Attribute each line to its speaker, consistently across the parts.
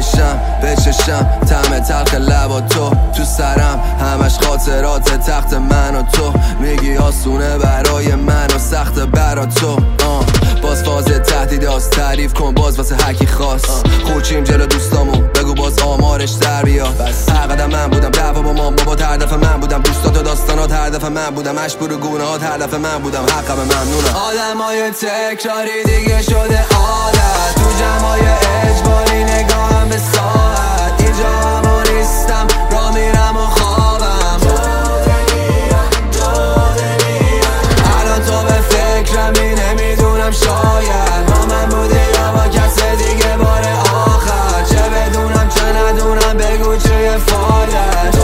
Speaker 1: میشم به چشم طعم تلخ لبا تو سرم همش خاطرات تخت من و تو میگی آسونه برای من و سخت برا تو باز فاز تهدید هاست تعریف کن باز واسه هکی خواست خوچیم جلو دوستامون بگو باز آمارش در بیاد هر قدم من بودم دعوا با مام بابا هر دفعه من بودم دوستات و داستانات هر دفعه من بودم اشبور و گونه هات هر دفعه من بودم حقم ممنونم
Speaker 2: آدمای تکراری دیگه شده عادت تو جمعای اجباری نگاهم به ساعت اینجا همو نیستم را میرم و خوابم الان تو به فکرمی نمیدونم شاید با من بودی یا با کس دیگه بار آخر چه بدونم چه ندونم بگو چه فایدت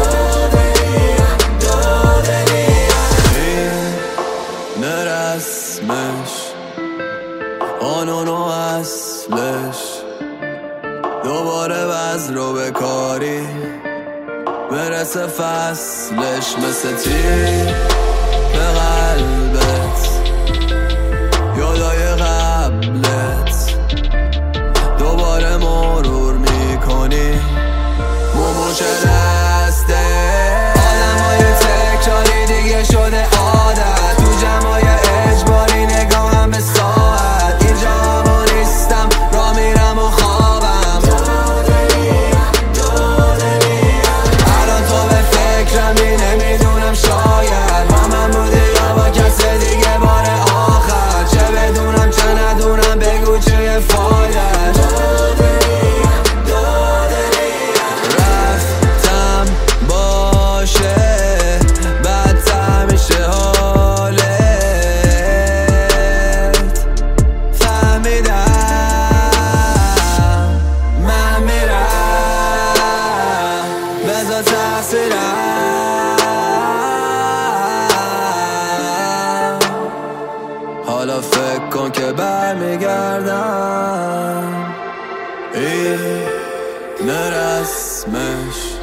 Speaker 1: این رسمش قانون و اصلش دوباره وزن رو به کاری برسه فصلش مثل تیر به قلبت یادای قبلت دوباره مرور میکنی مومو چه دسته
Speaker 2: آدمای تکراری دیگه شده عادت تو جمعای اجباری نگاهم به ساعت اینجا همو نیستم را میرم و خوابم الان تو به فکرمی نمیدونم شاید با من بودی یا با کس دیگه بار آخر چه بدونم چه ندونم بگو چه فایدت
Speaker 1: رفتم باشه بدتر میشه حالت فهمیدم من میرم بذار تقصیرم حالا فکر کن که برمیگردم این رسمش